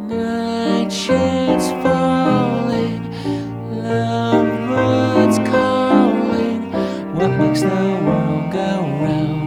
Night shades falling, lovebirds calling. What makes the world go round?